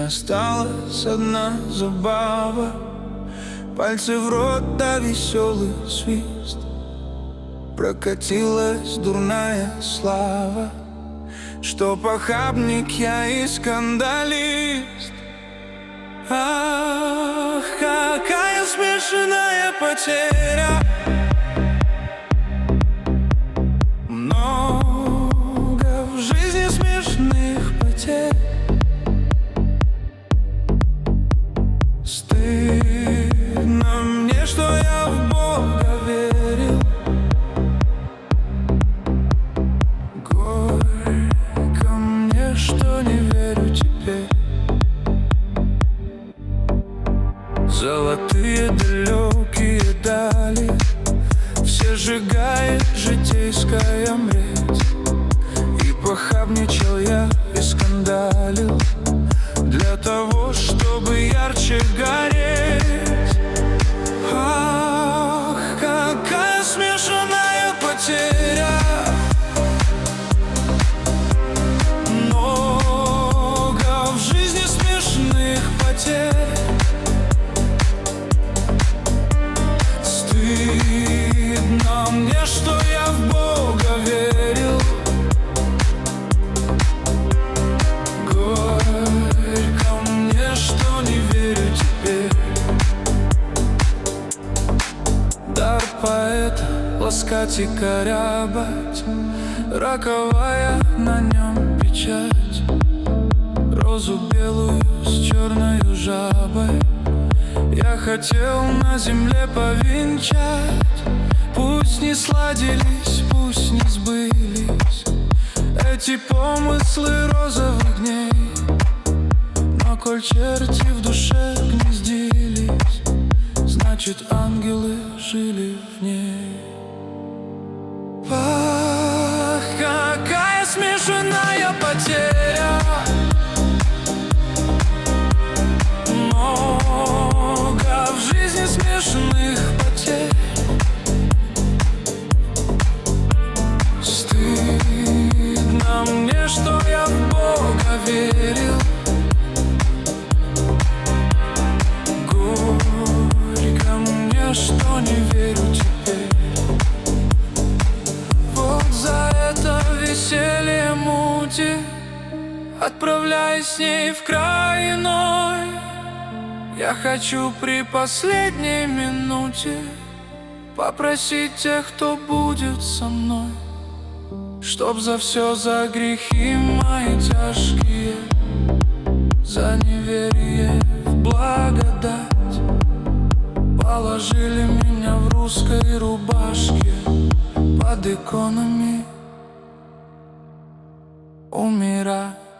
меня осталась одна забава. Пальцы в рот, да веселый свист. Прокатилась дурная слава, что похабник я и скандалист. Ах, какая смешная потеря. Много в жизни смешных потерь. Стыдно мне, что я в Бога верил. Горько мне, что не верю теперь. Золотые далекие дали все сжигает житейская мредь. И похабничал я, и скандалил для того, чтобы ярче гореть. Ах, какая смешанная потеря. Много в жизни смешных потерь. Стыдно мне, что я в Бога верил. Горько мне, что не верю теперь. Дар поэта — ласкать и корябать, роковая на нем печать. Розу белую с черною жабой я хотел на земле повенчать. Пусть не сладились, пусть не сбылись эти помыслы розовых дней, но коль черти в душе гнездились, значит, ангелы жили в ней. Ах, какая смешанная потеря. Много в жизни смешных потерь. Стыдно мне, что я в Бога верил. Горько мне, что не верю теперь. Вот за это веселье мути, отправляясь с ней в край иной, я хочу при последней минуте попросить тех, кто будет со мной, чтоб за все, за грехи мои тяжкие, за неверие в благодать, положили меня в русской рубашке под иконами умирать.